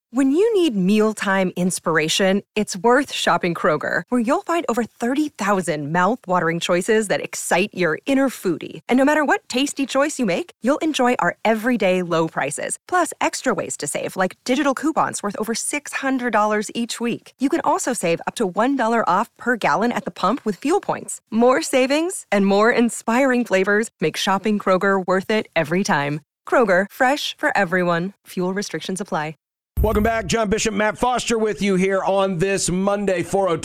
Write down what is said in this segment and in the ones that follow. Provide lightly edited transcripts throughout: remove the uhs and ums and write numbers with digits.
When you need mealtime inspiration, it's worth shopping Kroger, where you'll find over 30,000 mouth-watering choices that excite your inner foodie. And no matter what tasty choice you make, you'll enjoy our everyday low prices, plus extra ways to save, like digital coupons worth over $600 each week. You can also save up to $1 off per gallon at the pump with fuel points. More savings and more inspiring flavors make shopping Kroger worth it every time. Kroger, fresh for everyone. Fuel restrictions apply. Welcome back. John Bishop, Matt Foster with you here on this Monday,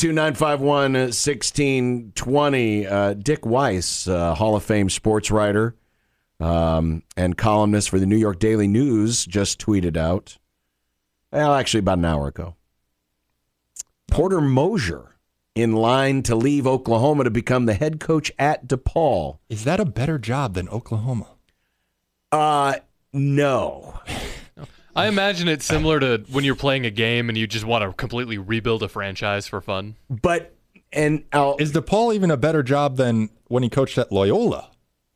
402-951-1620. Dick Weiss, Hall of Fame sports writer and columnist for the New York Daily News, just tweeted out, actually about an hour ago, Porter Moser in line to leave Oklahoma to become the head coach at DePaul. Is that a better job than Oklahoma? No. I imagine it's similar to when you're playing a game and you just want to completely rebuild a franchise for fun. Is DePaul even a better job than when he coached at Loyola?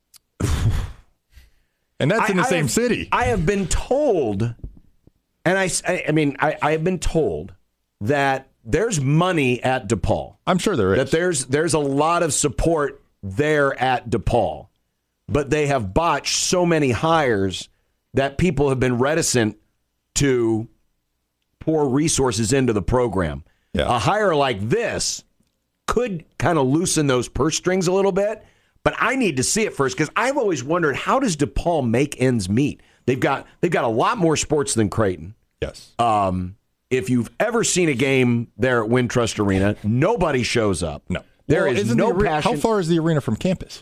And that's in the same city. I have been told, and I have been told that there's money at DePaul. I'm sure there is. That there's a lot of support there at DePaul, but they have botched so many hires that people have been reticent to pour resources into the program. Yeah. A hire like this could kind of loosen those purse strings a little bit, but I need to see it first because I've always wondered, how does DePaul make ends meet? They've got a lot more sports than Creighton. Yes. If you've ever seen a game there at Wintrust Arena, nobody shows up. No. There is no passion. How far is the arena from campus?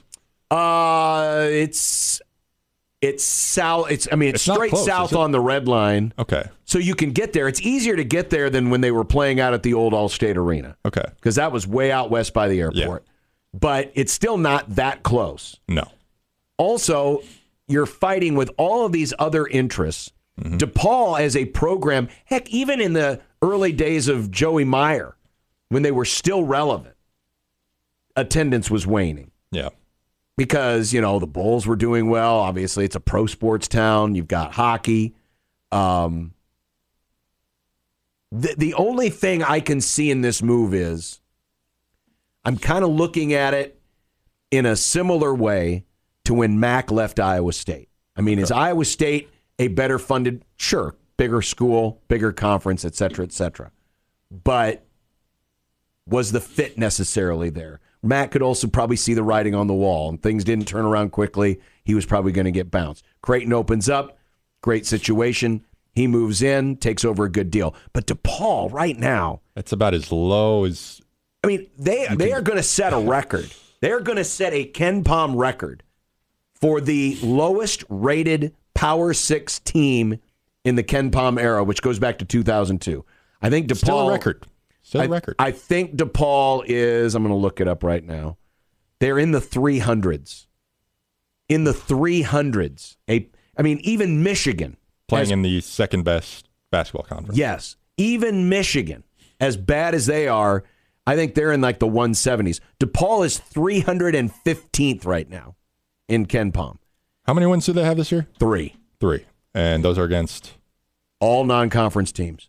It's south. It's straight close, south on the red line. Okay. So you can get there. It's easier to get there than when they were playing out at the old Allstate Arena. Okay. Because that was way out west by the airport. Yeah. But it's still not that close. No. Also, you're fighting with all of these other interests. Mm-hmm. DePaul as a program, heck, even in the early days of Joey Meyer, when they were still relevant, attendance was waning. Yeah. Because, the Bulls were doing well. Obviously, it's a pro sports town. You've got hockey. The only thing I can see in this move is I'm kind of looking at it in a similar way to when Mac left Iowa State. Is Iowa State a better funded, sure, bigger school, bigger conference, et cetera, but was the fit necessarily there? Matt could also probably see the writing on the wall, and things didn't turn around quickly. He was probably going to get bounced. Creighton opens up, great situation. He moves in, takes over a good deal. But DePaul right now, that's about as low as. They are going to set a record. They are going to set a KenPom record for the lowest rated Power 6 team in the KenPom era, which goes back to 2002. I think DePaul. Still a record. I think DePaul is, I'm going to look it up right now. They're in the 300s. In the 300s. Even Michigan. Playing in the second best basketball conference. Yes. Even Michigan, as bad as they are, I think they're in like the 170s. DePaul is 315th right now in KenPom. How many wins do they have this year? 3. And those are against? All non-conference teams.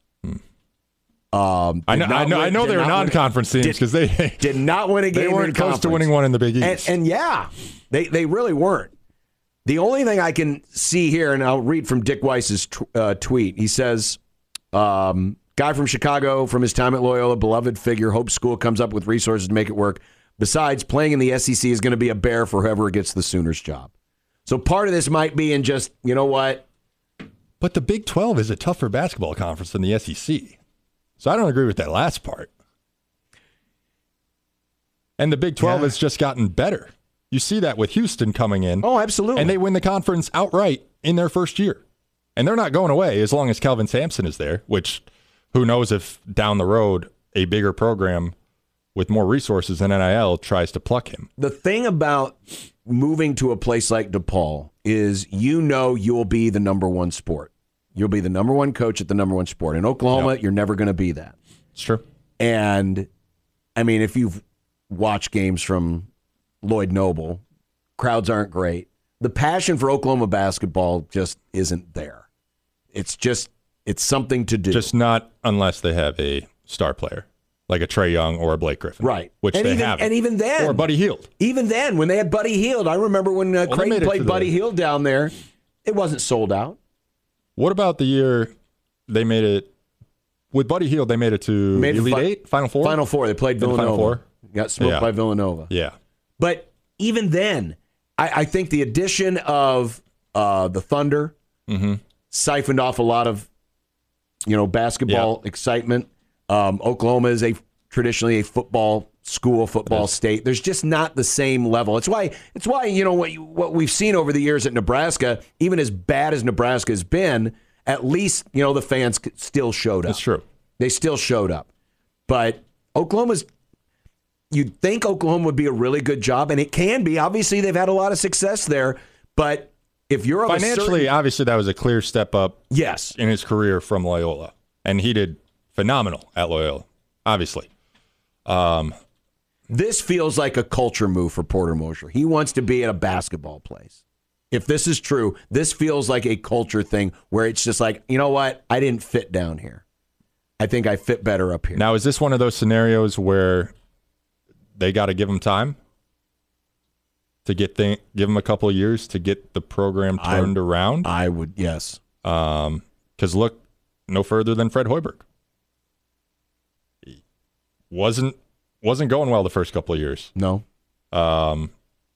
I know they were non-conference teams because they did not win a game. They weren't close to winning one in the Big East. And they really weren't. The only thing I can see here, and I'll read from Dick Weiss's tweet. He says, guy from Chicago, from his time at Loyola, beloved figure, hopes school comes up with resources to make it work. Besides, playing in the SEC is going to be a bear for whoever gets the Sooners job. So part of this might be in just, you know what? But the Big 12 is a tougher basketball conference than the SEC. So I don't agree with that last part. And the Big 12 has just gotten better. You see that with Houston coming in. Oh, absolutely. And they win the conference outright in their first year. And they're not going away as long as Kelvin Sampson is there, which who knows if down the road a bigger program with more resources than NIL tries to pluck him. The thing about moving to a place like DePaul is you'll be the number one sport. You'll be the number one coach at the number one sport. In Oklahoma, You're never going to be that. It's true. And, if you've watched games from Lloyd Noble, crowds aren't great. The passion for Oklahoma basketball just isn't there. It's It's something to do. Just not unless they have a star player, like a Trae Young or a Blake Griffin. Right. Which and they even, haven't. And even then. Or Buddy Hield. Even then, when they had Buddy Hield, I remember when Creighton played Buddy Hield down there, it wasn't sold out. What about the year they made it, with Buddy Hield, they made it to Elite Eight? Final Four? Final Four. They played Villanova. Final Four? Got smoked by Villanova. Yeah. But even then, I think the addition of the Thunder siphoned off a lot of basketball excitement. Oklahoma is traditionally a football school, football state. There's just not the same level. It's why what we've seen over the years at Nebraska, even as bad as Nebraska has been, at least the fans still showed up. That's true. They still showed up. But you'd think Oklahoma would be a really good job, and it can be. Obviously, they've had a lot of success there. But if you're of financially, obviously, that was a clear step up. Yes. In his career from Loyola, and he did phenomenal at Loyola. Obviously, this feels like a culture move for Porter Moser. He wants to be at a basketball place. If this is true, this feels like a culture thing where it's just like, you know what? I didn't fit down here. I think I fit better up here. Now, is this one of those scenarios where they got to give him time to give him a couple of years to get the program turned around? I would, yes. Because look no further than Fred Hoiberg. He wasn't going well the first couple of years. No. Fine,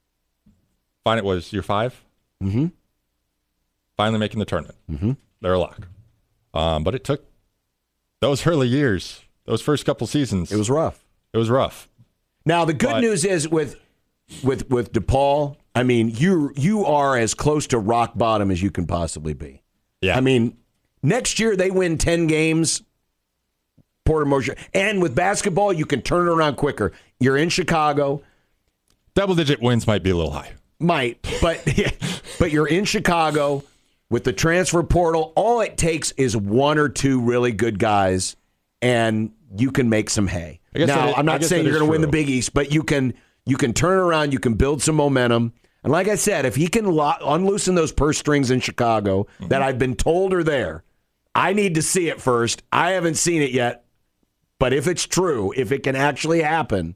it was year 5. Mm-hmm. Finally making the tournament. Mm-hmm. They're a lock. But it took those early years, those first couple seasons. It was rough. It was rough. Now the good news is with DePaul, I mean, you are as close to rock bottom as you can possibly be. Yeah. I mean, next year they win 10 games. Porter Moser, and with basketball, you can turn it around quicker. You're in Chicago. Double-digit wins might be a little high. Might, but you're in Chicago with the transfer portal. All it takes is one or two really good guys, and you can make some hay. Now, I'm not saying you're going to win the Big East, but you can turn around. You can build some momentum. And like I said, if he can unloosen those purse strings in Chicago that I've been told are there, I need to see it first. I haven't seen it yet. But if it's true, if it can actually happen,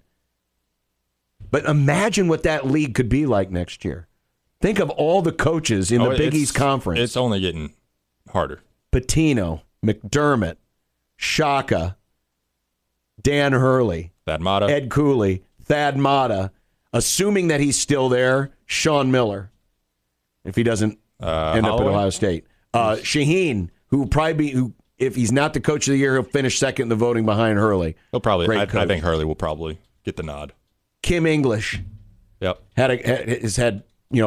but imagine what that league could be like next year. Think of all the coaches in the Big East Conference. It's only getting harder. Pitino, McDermott, Shaka, Dan Hurley, Thad Matta, Ed Cooley, Thad Matta, assuming that he's still there, Sean Miller, if he doesn't end up at Ohio State. Shaheen, who if he's not the coach of the year, he'll finish second in the voting behind Hurley. He'll probably. I think Hurley will probably get the nod. Kim English. Yep. Has had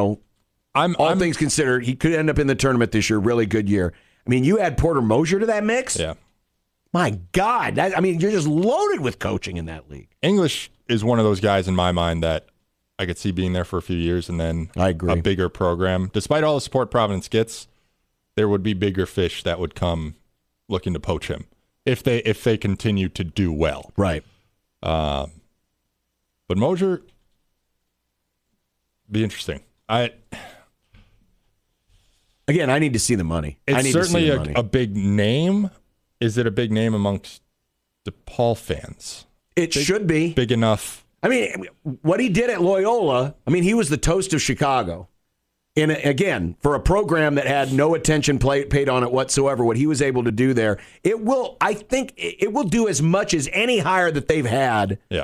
all things considered, he could end up in the tournament this year. Really good year. I mean, you add Porter Moser to that mix. Yeah. My God. You're just loaded with coaching in that league. English is one of those guys in my mind that I could see being there for a few years and then I agree. A bigger program. Despite all the support Providence gets, there would be bigger fish that would come looking to poach him if they continue to do well. Right. But Moser, be interesting. I need to see the money. It's certainly a big name. Is it a big name amongst DePaul fans? It should be. Big enough. I mean, what he did at Loyola, he was the toast of Chicago. And again, for a program that had no attention paid on it whatsoever, what he was able to do there, I think it will do as much as any hire that they've had. Yeah.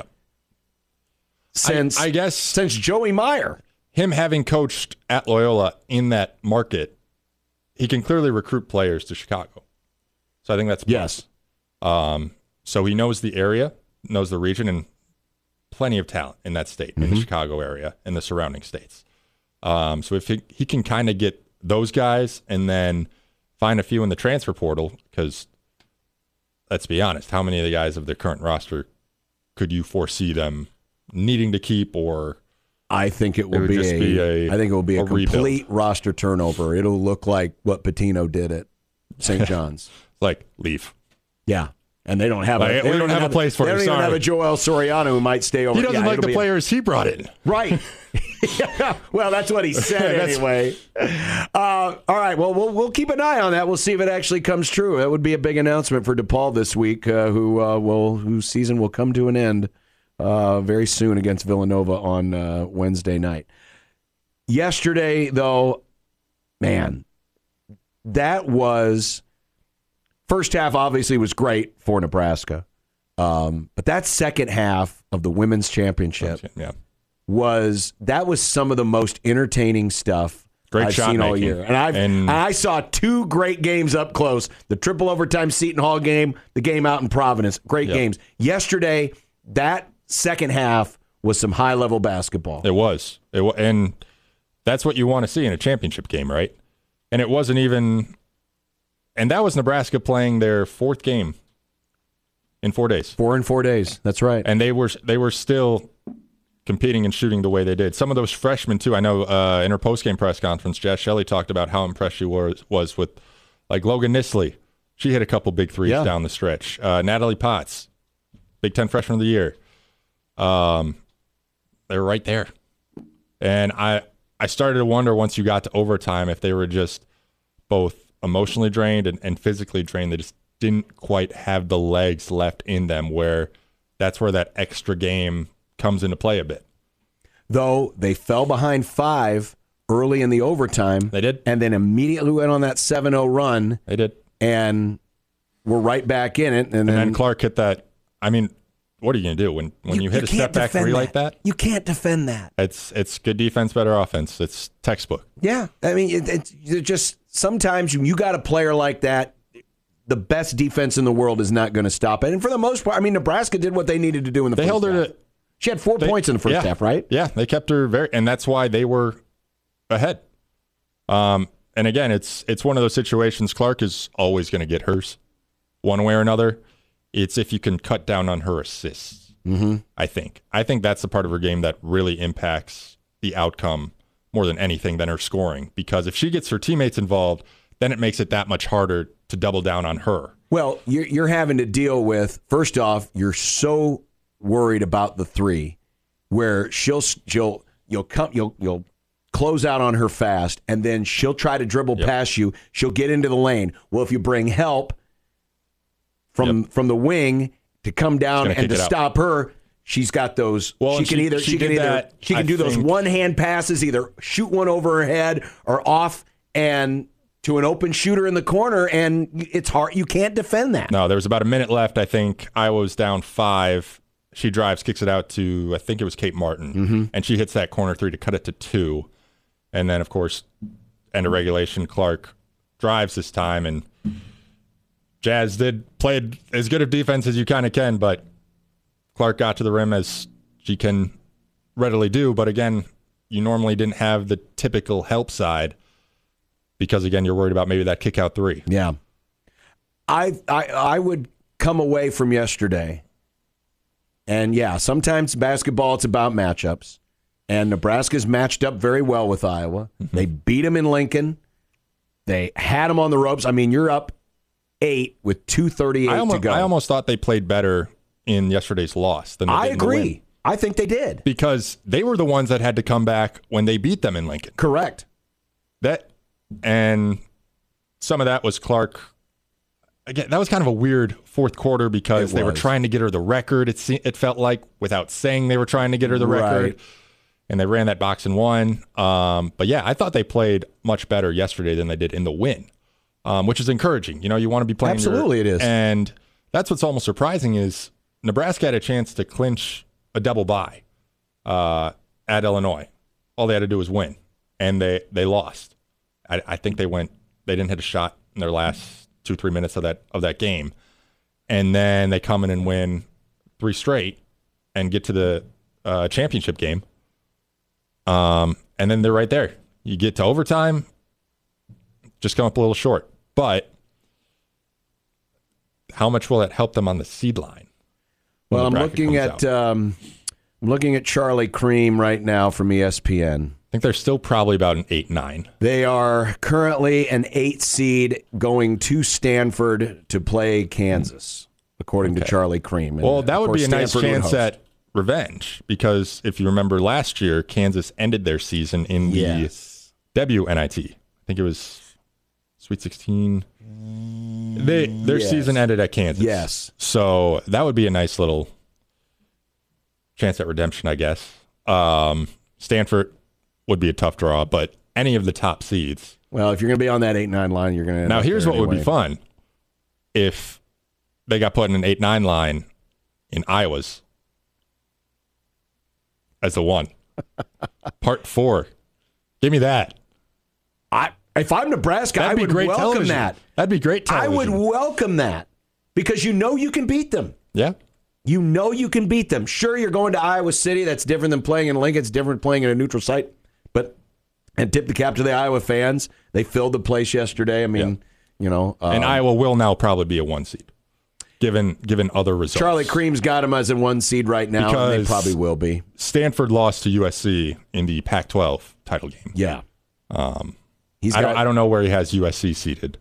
Since Joey Meyer. Him having coached at Loyola in that market, he can clearly recruit players to Chicago. So I think that's yes. So he knows the area, knows the region, and plenty of talent in that state, in the Chicago area, and the surrounding states. So if he can kind of get those guys and then find a few in the transfer portal, because let's be honest, how many of the guys of their current roster could you foresee them needing to keep? Or I think it will be a complete roster turnover. It'll look like what Pitino did at St. John's. Like leave. Yeah. And they don't have Like, we don't have a place for They him, don't even sorry. have a Joel Soriano who might stay over. He doesn't like the it'll be players he brought in. Right. Yeah, well, that's what he said anyway. All right. Well, keep an eye on that. We'll see if it actually comes true. That would be a big announcement for DePaul this week, whose season will come to an end very soon against Villanova on Wednesday night. Yesterday, though, man, that was first half. Obviously, was great for Nebraska, but that second half of the women's championship. Yeah. was some of the most entertaining stuff Great I've shot seen all making. year. And I saw two great games up close. The triple overtime Seton Hall game, the game out in Providence. Great games. Yesterday, that second half was some high-level basketball. It was. And that's what you want to see in a championship game, right? And it wasn't even – and that was Nebraska playing their fourth game in 4 days. 4 in 4 days. That's right. And they were still – competing and shooting the way they did. Some of those freshmen, too. I know in her post-game press conference, Jazz Shelley talked about how impressed she was with, like, Logan Nisley. She hit a couple big threes down the stretch. Natalie Potts, Big Ten Freshman of the Year. They were right there. And I started to wonder once you got to overtime if they were just both emotionally drained and physically drained. They just didn't quite have the legs left in them, where that's where that extra game comes into play a bit. Though they fell behind 5 early in the overtime. They did. And then immediately went on that 7-0 run. They did. And we're right back in it. And then Clark hit that. I mean, what are you going to do when you hit a step back three like that? You can't defend that. It's good defense, better offense. It's textbook. Yeah. I mean, it's just sometimes you got a player like that, the best defense in the world is not going to stop it. And for the most part, I mean, Nebraska did what they needed to do in the first half. They held her to... She had 4 points in the first half, right? Yeah, they kept her and that's why they were ahead. And again, it's one of those situations. Clark is always going to get hers, one way or another. It's if you can cut down on her assists. Mm-hmm. I think that's the part of her game that really impacts the outcome more than anything than her scoring. Because if she gets her teammates involved, then it makes it that much harder to double down on her. Well, you're having to deal with, first off, you're so worried about the three, where you'll close out on her fast, and then she'll try to dribble past you. She'll get into the lane. Well, if you bring help from the wing to come down and to stop her, she's got those. Well, she can do those one-hand passes, either shoot one over her head or off and to an open shooter in the corner, and it's hard. You can't defend that. No, there was about a minute left. I think Iowa was down 5. She drives, kicks it out to, I think it was Kate Martin, and she hits that corner 3 to cut it to 2. And then, of course, end of regulation, Clark drives this time, and Jazz played as good of defense as you kind of can, but Clark got to the rim as she can readily do. But again, you normally didn't have the typical help side because, again, you're worried about maybe that kick out 3. Yeah. I would come away from yesterday. And, yeah, sometimes basketball, it's about matchups. And Nebraska's matched up very well with Iowa. Mm-hmm. They beat them in Lincoln. They had them on the ropes. I mean, you're up 8 with 2:38 to go. I almost thought they played better in yesterday's loss than they did in the win. I agree. I think they did. Because they were the ones that had to come back when they beat them in Lincoln. Correct. And some of that was Clark. Again, that was kind of a weird fourth quarter because they were trying to get her the record. It felt like, without saying they were trying to get her the record. And they ran that box and won. But yeah, I thought they played much better yesterday than they did in the win, which is encouraging. You know, you want to be playing. Absolutely, it is. And that's what's almost surprising is Nebraska had a chance to clinch a double bye at Illinois. All they had to do was win, and they lost. I think they didn't hit a shot in their last 2-3 minutes of that game, and then they come in and win 3 straight and get to the championship game. And then they're right there. You get to overtime, just come up a little short. But how much will it help them on the seed line? Well, I'm looking at Charlie Cream right now from ESPN. I think they're still probably about an 8-9. They are currently an 8 seed going to Stanford to play Kansas. according to Charlie Cream. Well, that would be a nice Stanford would chance host. at revenge because if you remember last year, Kansas ended their season in the WNIT. I think it was Sweet 16. Their season ended at Kansas. Yes. So that would be a nice little chance at redemption, I guess. Stanford would be a tough draw, but any of the top seeds. Well, if you're going to be on that 8-9 line, you're going to. Now, here's what would be fun if they got put in an 8-9 line in Iowa's as the 1. Part 4. Give me that. If I'm Nebraska, I would welcome television. that. That'd be great television. I would welcome that because you know you can beat them. Yeah. You know you can beat them. Sure, you're going to Iowa City. That's different than playing in Lincoln. It's different playing in a neutral site. And tip the cap to the Iowa fans. They filled the place yesterday. I mean, you know. And Iowa will now probably be a 1 seed, given other results. Charlie Cream's got them as a 1 seed right now, and they probably will be. Stanford lost to USC in the Pac-12 title game. Yeah. I don't know where he has USC seated.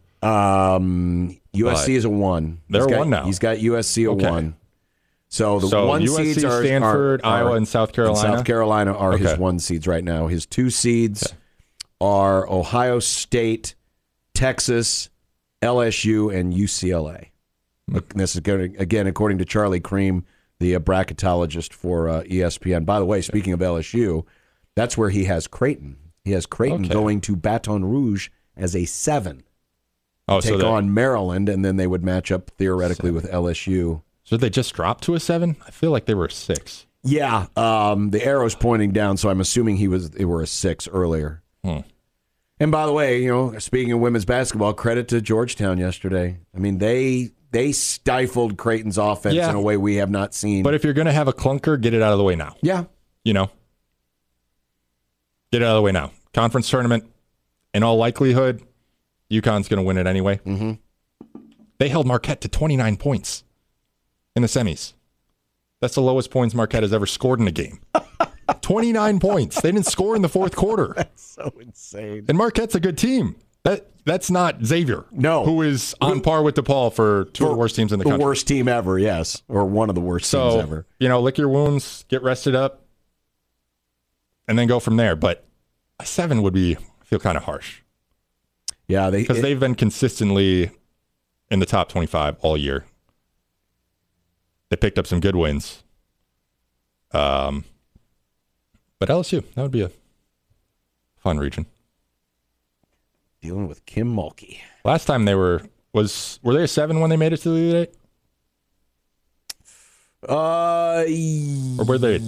USC is a 1. They're a 1 now. He's got USC a 1. So the 1 USC, seeds are Stanford, Iowa, and South Carolina. South Carolina are his 1 seeds right now. His 2 seeds are Ohio State, Texas, LSU, and UCLA. This is again according to Charlie Cream, the bracketologist for ESPN. By the way, speaking of LSU, that's where he has Creighton. He has Creighton going to Baton Rouge as a 7. Take on Maryland, and then they would match up theoretically with LSU. So they just dropped to a 7? I feel like they were a 6. Yeah, the arrow's pointing down, so I'm assuming they were a 6 earlier. And by the way, you know, speaking of women's basketball, credit to Georgetown yesterday. I mean, they stifled Creighton's offense in a way we have not seen. But if you're going to have a clunker, get it out of the way now. Yeah. You know? Get it out of the way now. Conference tournament, in all likelihood, UConn's going to win it anyway. Mm-hmm. They held Marquette to 29 points in the semis. That's the lowest points Marquette has ever scored in a game. 29 points. They didn't score in the fourth quarter. That's so insane. And Marquette's a good team. That's not Xavier. No. Who is on par with DePaul for two of the worst teams in the country. The worst team ever, yes. Or one of the worst teams ever. You know, lick your wounds, get rested up, and then go from there. But a 7 would feel kind of harsh. Yeah, because they've been consistently in the top 25 all year. They picked up some good wins. But LSU, that would be a fun region. Dealing with Kim Mulkey. Last time they were they a 7 when they made it to the Elite 8? Or were they a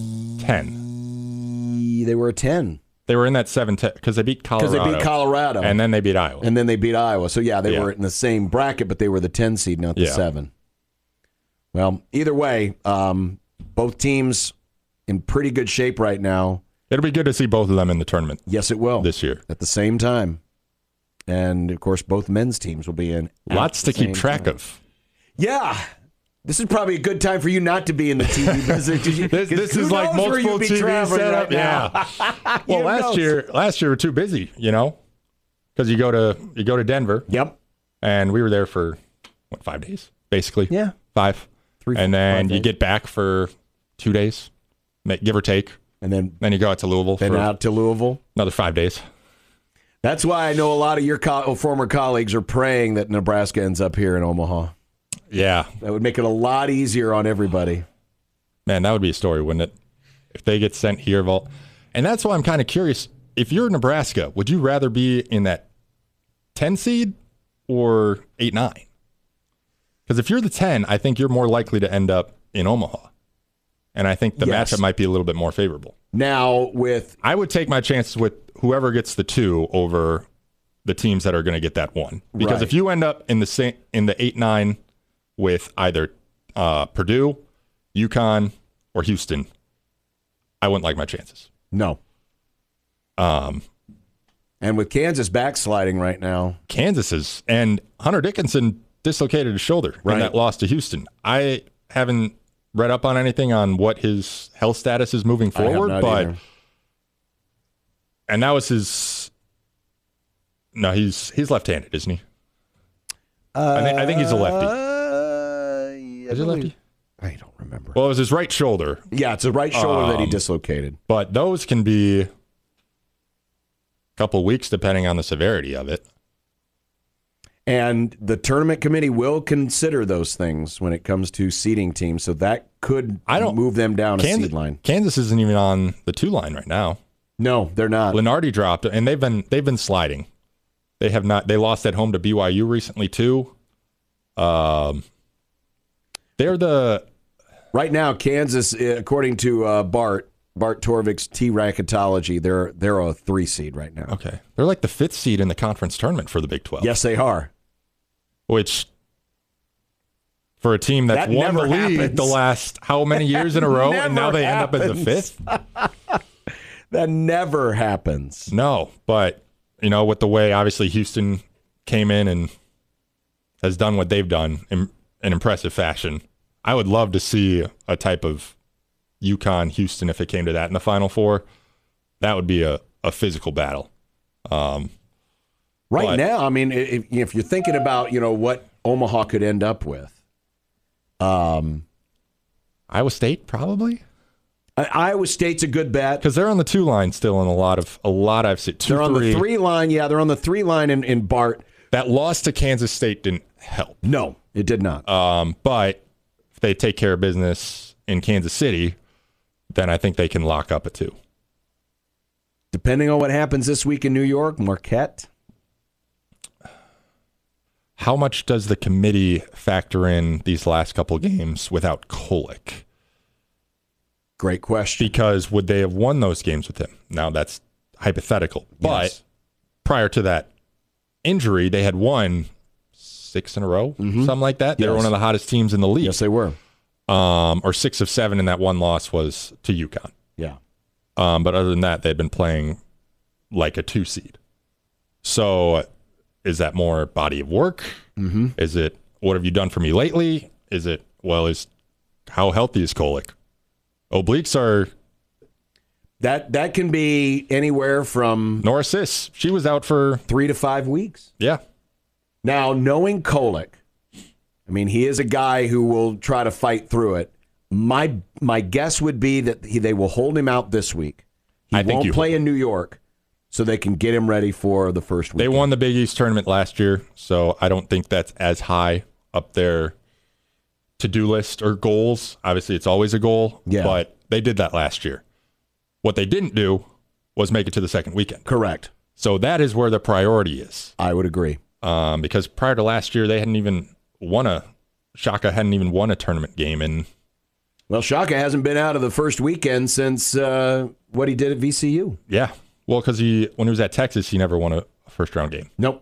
10? They were a 10. They were in that 7 because they beat Colorado. And then they beat Iowa. So, yeah, they were in the same bracket, but they were the 10 seed, not the 7. Well, either way, both teams in pretty good shape right now. It'll be good to see both of them in the tournament. Yes, it will. This year. At the same time. And, of course, both men's teams will be in. Lots to keep track of. Yeah. This is probably a good time for you not to be in the TV business. This is like multiple TV setup. Right well, last year we're too busy, you know, because you go to Denver. Yep. And we were there for 5 days, basically. Yeah. 5. 3, and then 5 days. You get back for 2 days, give or take. And then you go out to Louisville. Then out to Louisville. Another 5 days. That's why I know a lot of your former colleagues are praying that Nebraska ends up here in Omaha. Yeah. That would make it a lot easier on everybody. Man, that would be a story, wouldn't it? If they get sent here. And that's why I'm kind of curious. If you're Nebraska, would you rather be in that 10 seed or 8-9? Because if you're the 10, I think you're more likely to end up in Omaha. And I think the matchup might be a little bit more favorable. Now, I would take my chances with whoever gets the 2 over the teams that are going to get that 1. Because if you end up in the 8-9 with either Purdue, UConn, or Houston, I wouldn't like my chances. No. And with Kansas backsliding right now. And Hunter Dickinson dislocated his shoulder in that loss to Houston. I haven't read up on anything on what his health status is moving forward, and that was his. No, he's left-handed, isn't he? I think he's a lefty. Is it lefty? I don't remember. Well, it was his right shoulder. Yeah, it's a right shoulder that he dislocated. But those can be a couple weeks depending on the severity of it. And the tournament committee will consider those things when it comes to seeding teams, so that could move them down a seed line. Kansas isn't even on the 2 line right now. No, they're not. Lenardi dropped, and they've been sliding. They have not. They lost at home to BYU recently too. They're the right now Kansas, according to Bart Torvik's T-Racketology, they're a 3 seed right now. Okay, they're like the 5th seed in the conference tournament for the Big 12. Yes, they are. Which, for a team that's won the league the last how many years in a row, and now they end up as the 5th? That never happens. No, but, with the way, obviously, Houston came in and has done what they've done in an impressive fashion, I would love to see a type of UConn-Houston if it came to that in the Final Four. That would be a physical battle. Right now, I mean, if you're thinking about, what Omaha could end up with. Iowa State, probably? Iowa State's a good bet. Because they're on the 2 line still in a lot I've seen. They're on the 3 line. Yeah, they're on the 3 line in Bart. That loss to Kansas State didn't help. No, it did not. But if they take care of business in Kansas City, then I think they can lock up a 2. Depending on what happens this week in New York, Marquette. How much does the committee factor in these last couple of games without Kolek? Great question. Because would they have won those games with him? Now, that's hypothetical. But prior to that injury, they had won 6 in a row, something like that. They were one of the hottest teams in the league. Yes, they were. Or 6 of 7, and that one loss was to UConn. Yeah. But other than that, they'd been playing like a 2 seed. So is that more body of work? Mm-hmm. Is it, what have you done for me lately? Is it, how healthy is Kolek? Obliques are... That can be anywhere from... Nora Sis, she was out for 3 to 5 weeks. Yeah. Now, knowing Kolek, I mean, he is a guy who will try to fight through it. My guess would be that they will hold him out this week. He won't play in New York, so they can get him ready for the first week. They won the Big East tournament last year, so I don't think that's as high up their to-do list or goals. Obviously, it's always a goal, but they did that last year. What they didn't do was make it to the second weekend. Correct. So that is where the priority is. I would agree. Because prior to last year, they hadn't even Shaka hadn't even won a tournament game. Well, Shaka hasn't been out of the first weekend since what he did at VCU. Yeah. Well, because when he was at Texas, he never won a first-round game. Nope.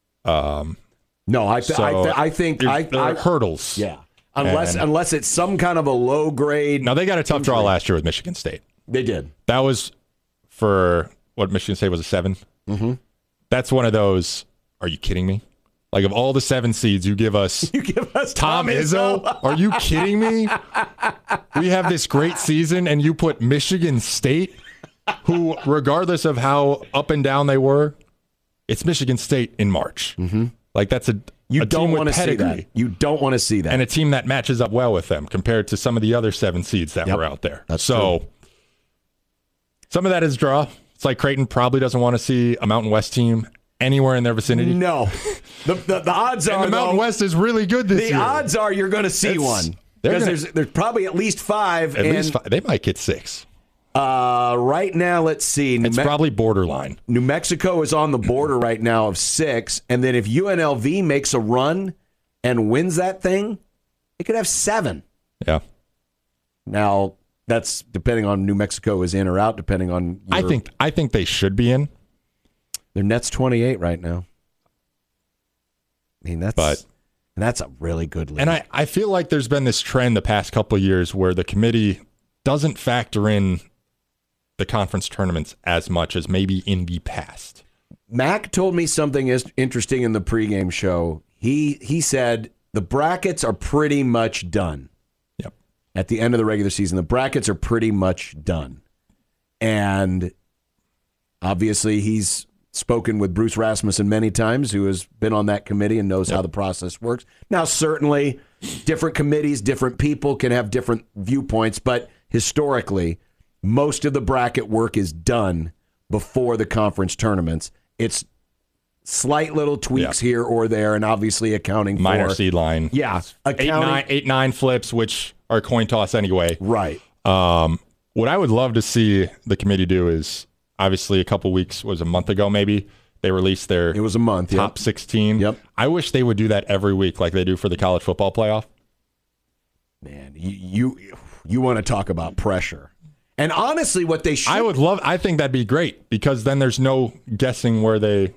No, I think there are hurdles. Yeah. Unless it's some kind of a low grade. Now, they got a tough draw last year with Michigan State. They did. That was for what Michigan State was a 7. Mm-hmm. That's one of those. Are you kidding me? Like, of all the 7 seeds, you give us Tom Izzo? Are you kidding me? We have this great season, and you put Michigan State, who, regardless of how up and down they were, it's Michigan State in March. Mm-hmm. Like, that's a team with pedigree. You don't want to see that. And a team that matches up well with them compared to some of the other 7 seeds that were out there. That's true. Some of that is draw. It's like Creighton probably doesn't want to see a Mountain West team anywhere in their vicinity. No. The odds are, the Mountain West is really good this year. The odds are you're going to see one. Because there's probably at least 5. At least 5. They might get 6. Right now, let's see. It's probably borderline. New Mexico is on the border right now of 6. And then if UNLV makes a run and wins that thing, it could have 7. Yeah. Now, that's depending on New Mexico is in or out, depending on I think they should be in. Their net's 28 right now. I mean, that's a really good league. And I feel like there's been this trend the past couple of years where the committee doesn't factor in the conference tournaments as much as maybe in the past. Mac told me something interesting in the pregame show. He said the brackets are pretty much done. Yep. At the end of the regular season, the brackets are pretty much done. And obviously he's spoken with Bruce Rasmussen many times, who has been on that committee and knows how the process works. Now, certainly, different committees, different people can have different viewpoints, but historically, most of the bracket work is done before the conference tournaments. It's slight little tweaks here or there, and obviously accounting for minor seed line. Yeah, 8-9 flips, which are coin toss anyway. Right. What I would love to see the committee do is, obviously a couple weeks, was a month ago maybe, they released their It was a month, top 16. Yep. I wish they would do that every week like they do for the college football playoff. Man, you want to talk about pressure. And honestly, what they should... I think that'd be great, because then there's no guessing where they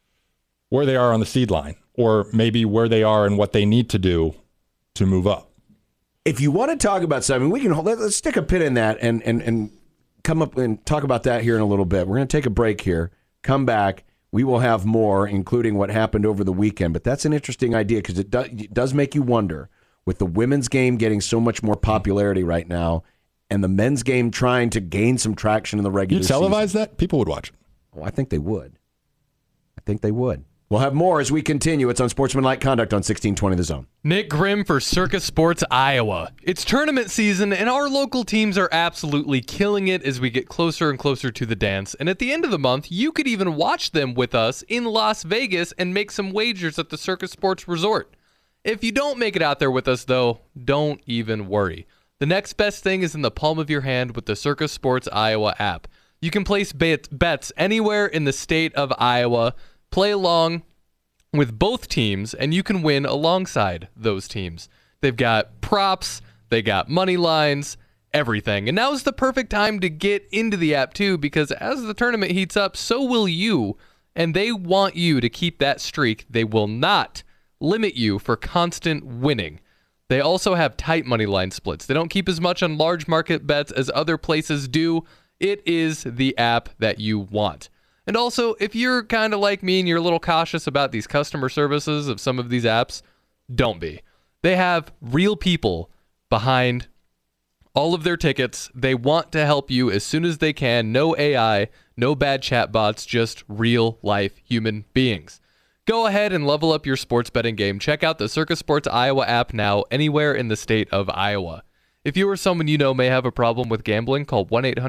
are on the seed line, or maybe where they are and what they need to do to move up. If you want to talk about something, we can let's stick a pin in that and come up and talk about that here in a little bit. We're going to take a break here, come back. We will have more, including what happened over the weekend. But that's an interesting idea, because it does make you wonder, with the women's game getting so much more popularity right now, and the men's game trying to gain some traction in the regular season. You televise that? People would watch it. Oh, I think they would. We'll have more as we continue. It's on Sportsmanlike Conduct on 1620 The Zone. Nick Grimm for Circus Sports Iowa. It's tournament season, and our local teams are absolutely killing it as we get closer and closer to the dance. And at the end of the month, you could even watch them with us in Las Vegas and make some wagers at the Circus Sports Resort. If you don't make it out there with us, though, don't even worry. The next best thing is in the palm of your hand with the Circus Sports Iowa app. You can place bets anywhere in the state of Iowa, play along with both teams, and you can win alongside those teams. They've got props, they got money lines, everything. And now is the perfect time to get into the app too, because as the tournament heats up, so will you. And they want you to keep that streak. They will not limit you for constant winning. They also have tight money line splits. They don't keep as much on large market bets as other places do. It is the app that you want. And also, if you're kind of like me and you're a little cautious about these customer services of some of these apps, don't be. They have real people behind all of their tickets. They want to help you as soon as they can. No AI, no bad chatbots, just real life human beings. Go ahead and level up your sports betting game. Check out the Circus Sports Iowa app now, anywhere in the state of Iowa. If you or someone you know may have a problem with gambling, call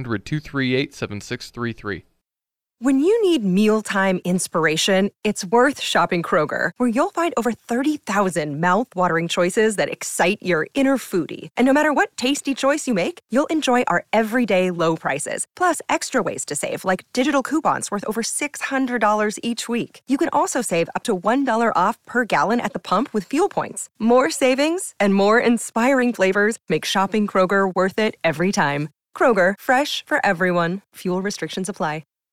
1-800-238-7633. When you need mealtime inspiration, it's worth shopping Kroger, where you'll find over 30,000 mouth-watering choices that excite your inner foodie. And no matter what tasty choice you make, you'll enjoy our everyday low prices, plus extra ways to save, like digital coupons worth over $600 each week. You can also save up to $1 off per gallon at the pump with fuel points. More savings and more inspiring flavors make shopping Kroger worth it every time. Kroger, fresh for everyone. Fuel restrictions apply.